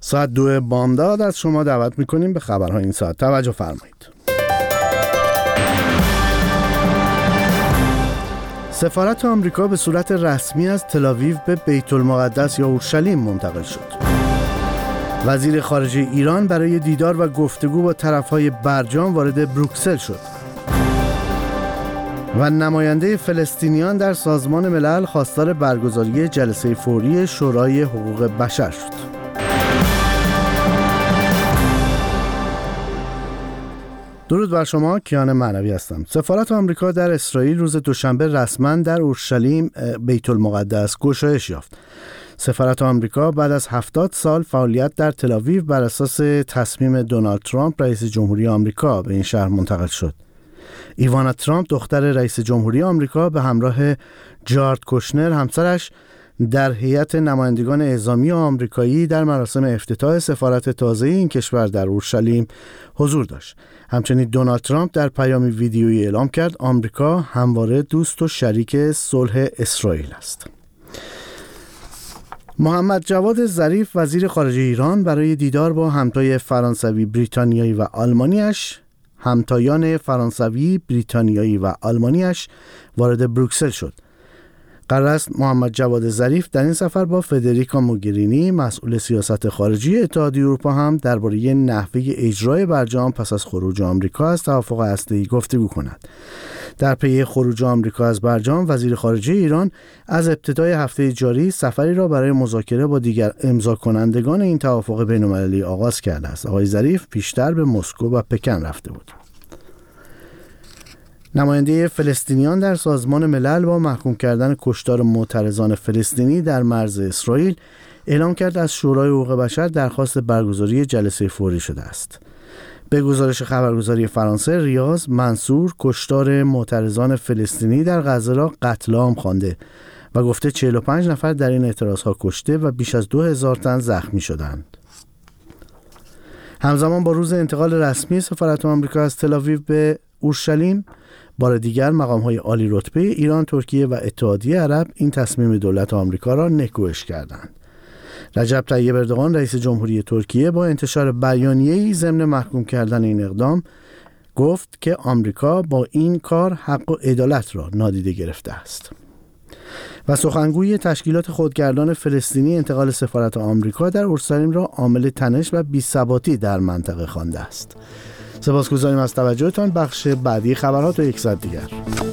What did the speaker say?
ساعت 2 بامداد از شما دعوت میکنیم به خبرهای این ساعت. توجه فرمایید. سفارت آمریکا به صورت رسمی از تل‌آویو به بیت المقدس یا اورشلیم منتقل شد. وزیر خارجه ایران برای دیدار و گفتگو با طرفهای برجام وارد بروکسل شد. و نماینده فلسطینیان در سازمان ملل خواستار برگزاری جلسه فوری شورای حقوق بشر شد. درود بر شما، کیان معنوی هستم. سفارت آمریکا در اسرائیل روز دوشنبه رسما در اورشلیم بیت المقدس گشایش یافت. سفارت آمریکا بعد از 70 سال فعالیت در تل‌آویو بر اساس تصمیم دونالد ترامپ رئیس جمهوری آمریکا به این شهر منتقل شد. ایوانا ترامپ دختر رئیس جمهوری آمریکا به همراه جارد کوشنر همسرش در هیئت نمایندگان اعزامی آمریکایی در مراسم افتتاح سفارت تازه این کشور در اورشلیم حضور داشت. همچنین دونالد ترامپ در پیامی ویدیویی اعلام کرد آمریکا همواره دوست و شریک صلح اسرائیل است. محمد جواد ظریف وزیر خارجه ایران برای دیدار با همتای فرانسوی، بریتانیایی و آلمانیش وارد بروکسل شد. قرار است محمد جواد ظریف در این سفر با فدریکا موگرینی مسئول سیاست خارجی اتحادیه اروپا هم درباره نحوه اجرای برجام پس از خروج آمریکا از توافق هسته‌ای گفتگو کند. در پی خروج آمریکا از برجام، وزیر خارجه ایران از ابتدای هفته جاری سفری را برای مذاکره با دیگر امضا کنندگان این توافق بین‌المللی آغاز کرده است. آقای ظریف پیشتر به مسکو و پکن رفته بود. نماینده فلسطینیان در سازمان ملل با محکوم کردن کشتار معترضان فلسطینی در مرز اسرائیل اعلام کرد از شورای حقوق بشر درخواست برگزاری جلسه فوری شده است. به گزارش خبرگزاری فرانسه، ریاض منصور کشتار معترضان فلسطینی در غزه را قتل عام خوانده و گفته 45 نفر در این اعتراضها کشته و بیش از 2000 تن زخمی شدند. همزمان با روز انتقال رسمی سفارت آمریکا از تل‌آویو به اورشلیم، بار دیگر مقام‌های عالی رتبه ایران، ترکیه و اتحادیه عرب این تصمیم دولت آمریکا را نکوهش کردند. رجب طیب اردوغان رئیس جمهوری ترکیه با انتشار بیانیه‌ای ضمن محکوم کردن این اقدام گفت که آمریکا با این کار حق و عدالت را نادیده گرفته است. و سخنگوی تشکیلات خودگردان فلسطینی انتقال سفارت آمریکا در اورشلیم را عامل تنش و بی‌ثباتی در منطقه خوانده است. سپاسگزاریم از توجهتان. بخش بعدی خبرها تا یک ساعت دیگر.